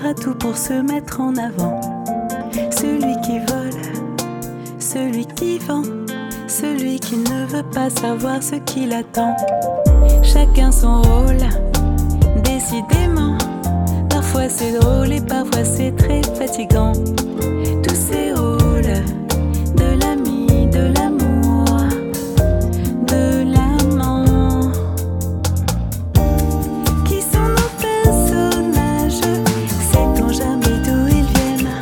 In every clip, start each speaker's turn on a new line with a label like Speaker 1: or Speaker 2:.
Speaker 1: fera tout pour se mettre en avant. Celui qui vole, celui qui vend, celui qui ne veut pas savoir ce qu'il attend. Chacun son rôle, décidément. Parfois c'est drôle et parfois c'est très fatigant. Tous ces rôles, de l'ami, de l'amour, de l'amant. Qui sont nos personnages? Sait-on jamais d'où ils viennent?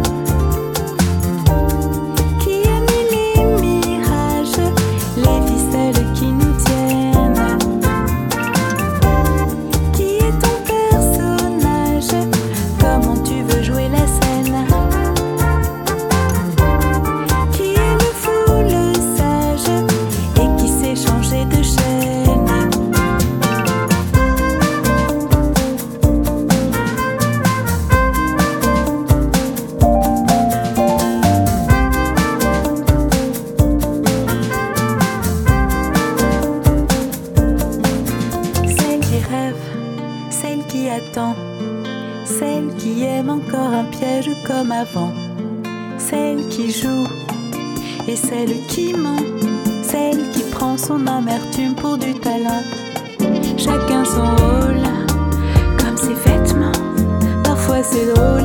Speaker 1: Qui a mis les mirages, les ficelles qui nous tiennent? Qui est ton personnage? Comment tu veux jouer la scène? Qui est le fou, le sage, et qui sait changer de chaîne? Celle qui rêve, celle qui attend, celle qui aime encore un piège comme avant, celle qui joue et celle qui ment, celle qui prend son amertume pour du talent. Chacun son rôle, comme ses vêtements. Parfois c'est drôle